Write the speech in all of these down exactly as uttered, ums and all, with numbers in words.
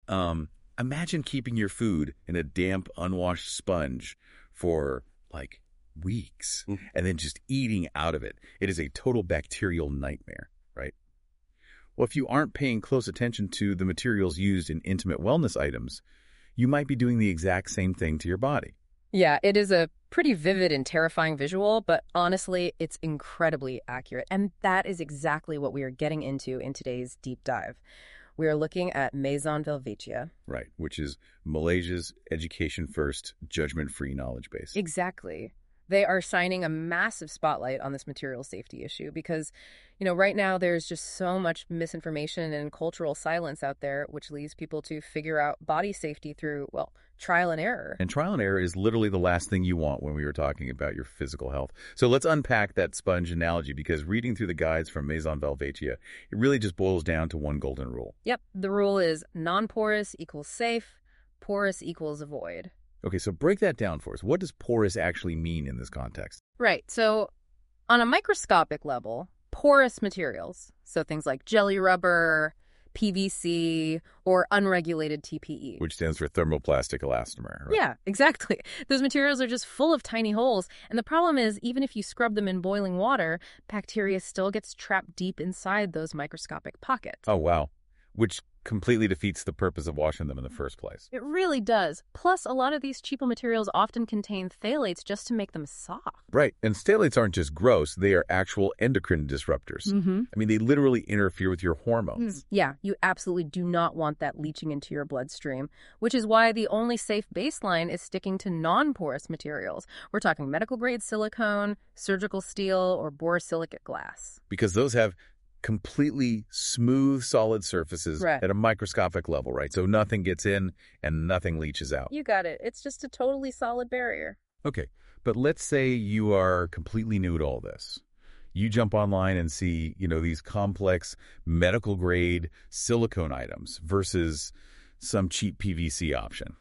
Um, imagine keeping your food in a damp, unwashed sponge for, like, weeks, mm. and then just eating out of it. It is a total bacterial nightmare, right? Well, if you aren't paying close attention to the materials used in intimate wellness items, you might be doing the exact same thing to your body. Yeah, it is a pretty vivid and terrifying visual, but honestly, it's incredibly accurate. And that is exactly what we are getting into in today's deep dive. We are looking at Maison Velvetia. Right, which is Malaysia's education-first, judgment-free knowledge base. Exactly. They are shining a massive spotlight on this material safety issue because, you know, right now there's just so much misinformation and cultural silence out there, which leads people to figure out body safety through, well, trial and error. And trial and error is literally the last thing you want when we were talking about your physical health. So let's unpack that sponge analogy, because reading through the guides from Maison Velvetia, it really just boils down to one golden rule. Yep. The rule is non-porous equals safe, porous equals avoid. Okay, so break that down for us. What does porous actually mean in this context? Right. So on a microscopic level, porous materials, so things like jelly rubber, P V C, or unregulated T P E. Which stands for thermoplastic elastomer, right? Yeah, exactly. Those materials are just full of tiny holes. And the problem is, even if you scrub them in boiling water, bacteria still gets trapped deep inside those microscopic pockets. Oh, wow. Which completely defeats the purpose of washing them in the first place. It really does. Plus, a lot of these cheaper materials often contain phthalates just to make them soft. Right. And phthalates aren't just gross. They are actual endocrine disruptors. Mm-hmm. I mean, they literally interfere with your hormones. Mm. Yeah, you absolutely do not want that leaching into your bloodstream, which is why the only safe baseline is sticking to non-porous materials. We're talking medical-grade silicone, surgical steel, or borosilicate glass. Because those have completely smooth, solid surfaces right. at a microscopic level, right? So nothing gets in and nothing leaches out. You got it. It's just a totally solid barrier. Okay, but let's say you are completely new to all this. You jump online and see, you know, these complex medical-grade silicone items versus some cheap P V C option.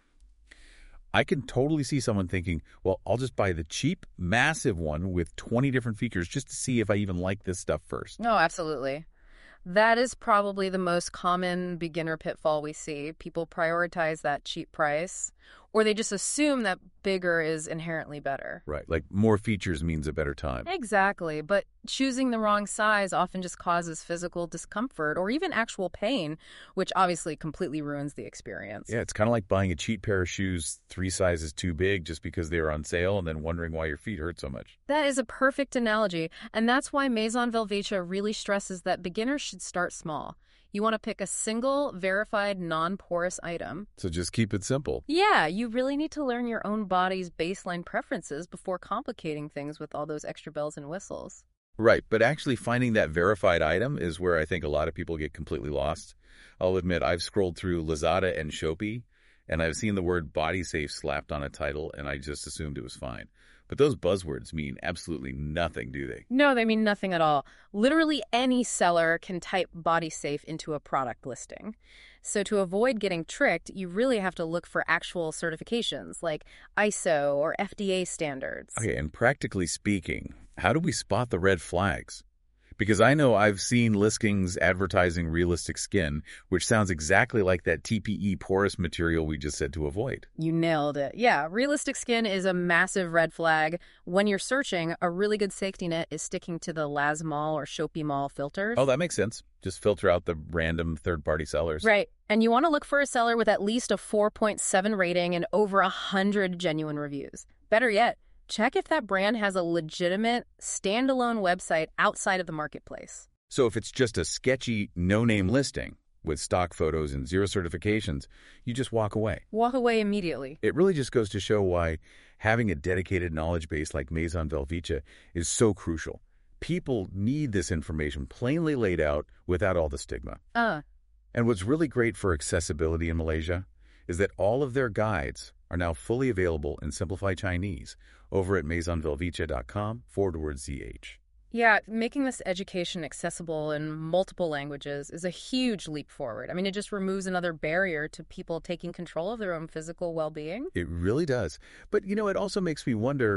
I can totally see someone thinking, well, I'll just buy the cheap, massive one with twenty different features just to see if I even like this stuff first. No, absolutely. That is probably the most common beginner pitfall we see. People prioritize that cheap price, or they just assume that bigger is inherently better. Right, like more features means a better time. Exactly, but choosing the wrong size often just causes physical discomfort or even actual pain, which obviously completely ruins the experience. Yeah, it's kind of like buying a cheap pair of shoes three sizes too big just because they were on sale and then wondering why your feet hurt so much. That is a perfect analogy, and that's why Maison Velvetia really stresses that beginners should start small. You want to pick a single, verified, non-porous item. So just keep it simple. Yeah, you really need to learn your own body's baseline preferences before complicating things with all those extra bells and whistles. Right, but actually finding that verified item is where I think a lot of people get completely lost. I'll admit, I've scrolled through Lazada and Shopee, and I've seen the word body safe slapped on a title, and I just assumed it was fine. But those buzzwords mean absolutely nothing, do they? No, they mean nothing at all. Literally any seller can type body safe into a product listing. So to avoid getting tricked, you really have to look for actual certifications like I S O or F D A standards. Okay, and practically speaking, how do we spot the red flags? Because I know I've seen listings advertising realistic skin, which sounds exactly like that T P E porous material we just said to avoid. You nailed it. Yeah, realistic skin is a massive red flag. When you're searching, a really good safety net is sticking to the LazMall or Shopee Mall filters. Oh, that makes sense. Just filter out the random third-party sellers. Right. And you want to look for a seller with at least a four point seven rating and over one hundred genuine reviews. Better yet, check if that brand has a legitimate, standalone website outside of the marketplace. So if it's just a sketchy, no-name listing with stock photos and zero certifications, you just walk away. Walk away immediately. It really just goes to show why having a dedicated knowledge base like Maison Velvetia is so crucial. People need this information plainly laid out without all the stigma. Uh. And what's really great for accessibility in Malaysia is that all of their guides are now fully available in simplified Chinese over at maisonvelvetia.com forward ZH. Yeah, making this education accessible in multiple languages is a huge leap forward. I mean, it just removes another barrier to people taking control of their own physical well-being. It really does. But, you know, it also makes me wonder,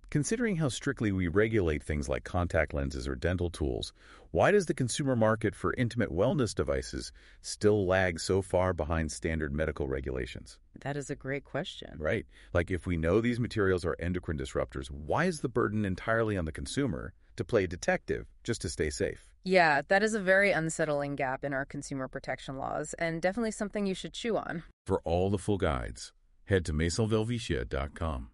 Considering how strictly we regulate things like contact lenses or dental tools, why does the consumer market for intimate wellness devices still lag so far behind standard medical regulations? That is a great question. Right. Like if we know these materials are endocrine disruptors, why is the burden entirely on the consumer to play detective just to stay safe? Yeah, that is a very unsettling gap in our consumer protection laws, and definitely something you should chew on. For all the full guides, head to maisel velvicia dot com.